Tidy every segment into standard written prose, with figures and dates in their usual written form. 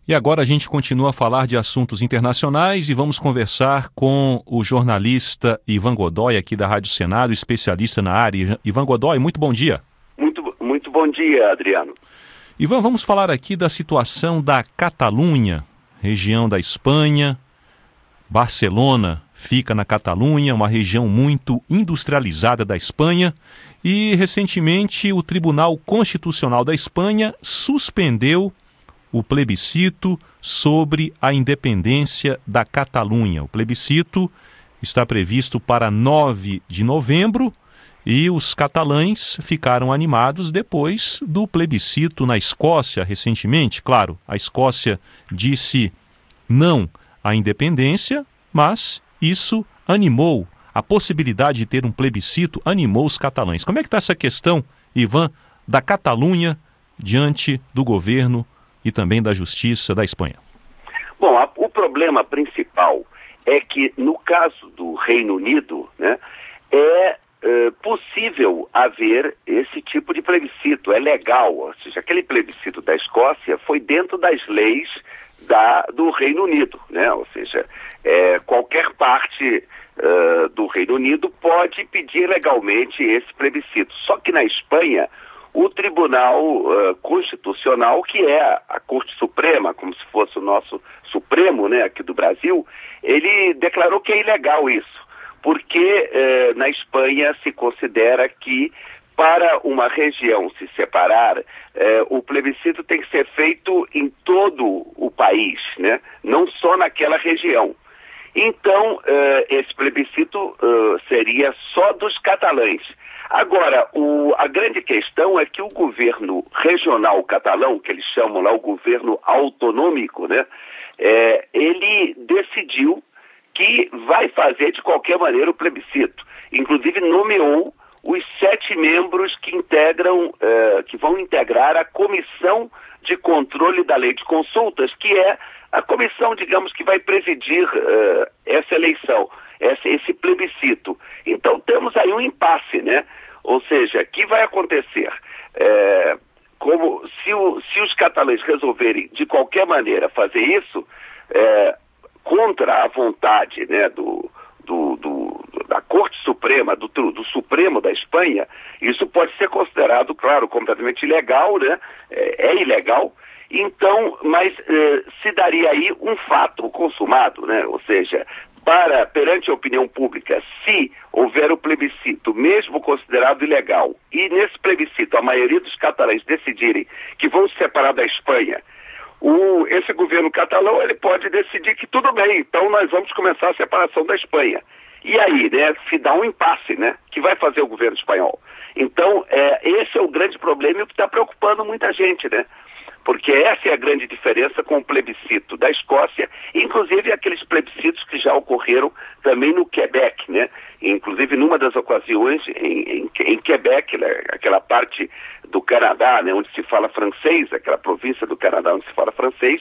E agora a gente continua a falar de assuntos internacionais e vamos conversar com o jornalista Ivan Godoy, aqui da Rádio Senado, especialista na área. Ivan Godoy, muito bom dia. Muito bom dia, Adriano. Ivan, vamos falar aqui da situação da Catalunha, região da Espanha. Barcelona fica na Catalunha, uma região muito industrializada da Espanha. E, recentemente, o Tribunal Constitucional da Espanha suspendeu o plebiscito sobre a independência da Catalunha. O plebiscito está previsto para 9 de novembro e os catalães ficaram animados depois do plebiscito na Escócia recentemente. Claro, a Escócia disse não à independência, mas isso animou, a possibilidade de ter um plebiscito animou os catalães. Como é que está essa questão, Ivan, da Catalunha diante do governo e também da Justiça da Espanha? Bom, o problema principal é que, no caso do Reino Unido, né, é possível haver esse tipo de plebiscito, é legal. Ou seja, aquele plebiscito da Escócia foi dentro das leis do Reino Unido, né? Ou seja, qualquer parte do Reino Unido pode pedir legalmente esse plebiscito. Só que na Espanha, o Tribunal Constitucional, que é a Corte Suprema, como se fosse o nosso Supremo, né, aqui do Brasil, ele declarou que é ilegal isso, porque na Espanha se considera que para uma região se separar, o plebiscito tem que ser feito em todo o país, né, não só naquela região. Então, esse plebiscito seria só dos catalães. Agora, a grande questão é que o governo regional catalão, que eles chamam lá o governo autonômico, né, ele decidiu que vai fazer de qualquer maneira o plebiscito. Inclusive nomeou os 7 membros que vão integrar a Comissão de Controle da Lei de Consultas, que é a comissão, digamos, que vai presidir essa eleição, esse plebiscito. Então temos aí um impasse, né? Ou seja, o que vai acontecer? Se os catalães resolverem de qualquer maneira fazer isso, contra a vontade, né, da Corte Suprema, do Supremo da Espanha, isso pode ser considerado, claro, completamente ilegal, né? É ilegal. Então, mas se daria aí um fato consumado, né? Ou seja, perante a opinião pública, se houver o plebiscito, mesmo considerado ilegal, e nesse plebiscito a maioria dos catalães decidirem que vão se separar da Espanha, esse governo catalão ele pode decidir que tudo bem, então nós vamos começar a separação da Espanha. E aí, né, se dá um impasse, né, que vai fazer o governo espanhol. Então, esse é o grande problema e o que está preocupando muita gente, né? Porque essa é a grande diferença com o plebiscito da Escócia, inclusive aqueles plebiscitos que já ocorreram também no Quebec, né? Inclusive numa das ocasiões em Quebec, né, aquela parte do Canadá, né, onde se fala francês, aquela província do Canadá onde se fala francês,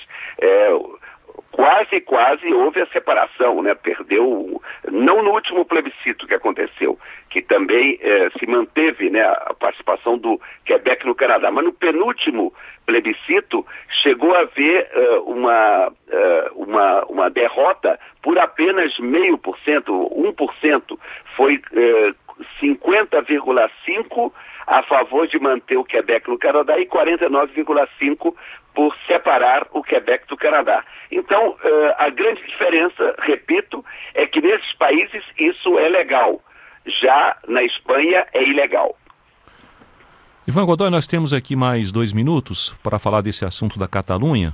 quase houve a separação, né? Perdeu, não no último plebiscito que aconteceu, que também se manteve, né, a participação do Quebec no Canadá, mas no penúltimo plebiscito chegou a haver uma derrota por apenas 0,5%, 1%, foi 50,5% a favor de manter o Quebec no Canadá e 49,5% por separar o Quebec do Canadá. Então, a grande diferença, repito, é que nesses países isso é legal. Já na Espanha é ilegal. Ivan Godoy, nós temos aqui mais 2 minutos para falar desse assunto da Catalunha.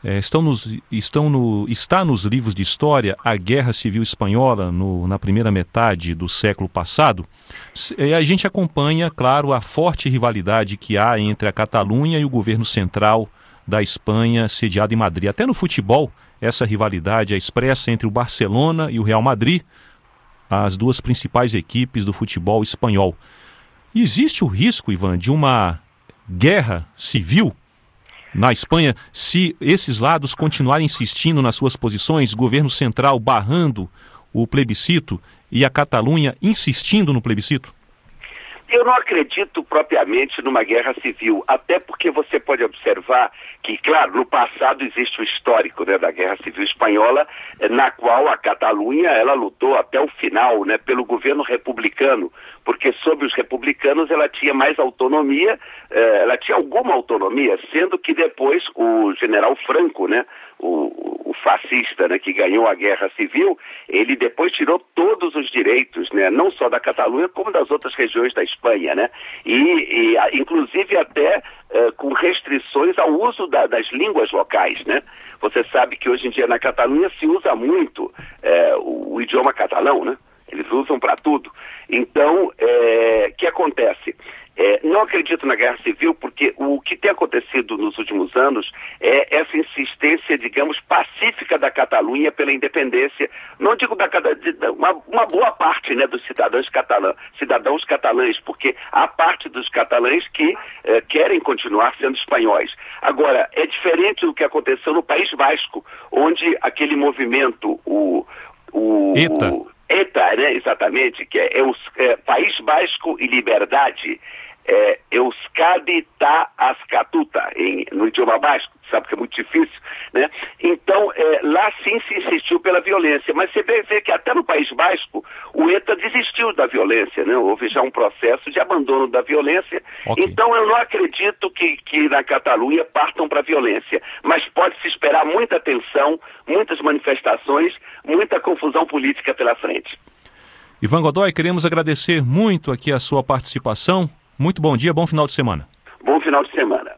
Está nos livros de história a Guerra Civil Espanhola na primeira metade do século passado. A gente acompanha, claro, a forte rivalidade que há entre a Catalunha e o governo central da Espanha, sediado em Madrid. Até no futebol, essa rivalidade é expressa entre o Barcelona e o Real Madrid, as duas principais equipes do futebol espanhol. Existe o risco, Ivan, de uma guerra civil na Espanha se esses lados continuarem insistindo nas suas posições, governo central barrando o plebiscito e a Catalunha insistindo no plebiscito? Eu não acredito propriamente numa guerra civil, até porque você pode observar que, claro, no passado existe o histórico, né, da Guerra Civil Espanhola, na qual a Catalunha ela lutou até o final, né, pelo governo republicano, porque sob os republicanos ela tinha mais autonomia, ela tinha alguma autonomia, sendo que depois o general Franco, né, o fascista, né, que ganhou a Guerra Civil, ele depois tirou todos os direitos, né, não só da Catalunha, como das outras regiões da Espanha, né, e inclusive até com restrições ao uso das línguas locais, né. Você sabe que hoje em dia na Catalunha se usa muito o idioma catalão, né, eles usam para tudo. Então, o que acontece? Não acredito na guerra civil porque o que tem acontecido nos últimos anos é essa insistência, digamos, pacífica da Catalunha pela independência, não digo uma boa parte, né, dos cidadãos catalães, porque há parte dos catalães que querem continuar sendo espanhóis. Agora, é diferente do que aconteceu no País Basco, onde aquele movimento, ETA, né, exatamente, que é País Basco e Liberdade, Euskadi ta Askatuta, no idioma basco, sabe que é muito difícil, né? Então, lá sim se insistiu pela violência, mas você vê que até no País Basco o ETA desistiu da violência, né? Houve já um processo de abandono da violência. Okay. Então eu não acredito que na Catalunha partam para a violência, mas pode-se esperar muita tensão, muitas manifestações, muita confusão política pela frente. Ivan Godoy, queremos agradecer muito aqui a sua participação. Muito bom dia, bom final de semana. Bom final de semana.